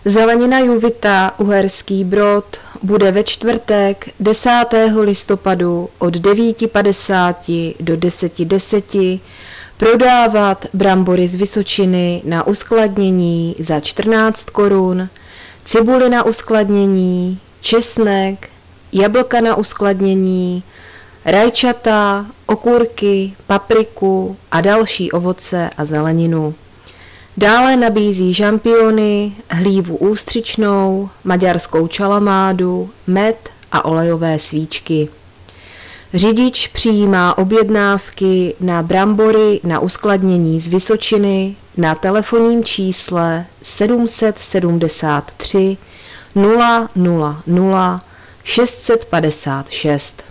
Zelenina Juvita Uherský Brod bude ve čtvrtek 10. listopadu od 9:50 do 10:10 prodávat brambory z Vysočiny na uskladnění za 14 korun, cibuli na uskladnění, česnek, jablka na uskladnění, rajčata, okurky, papriku a další ovoce a zeleninu. Dále nabízí žampiony, hlívu ústřičnou, maďarskou čalamádu, med a olejové svíčky. Řidič přijímá objednávky na brambory na uskladnění z Vysočiny na telefonním čísle 773 000 656.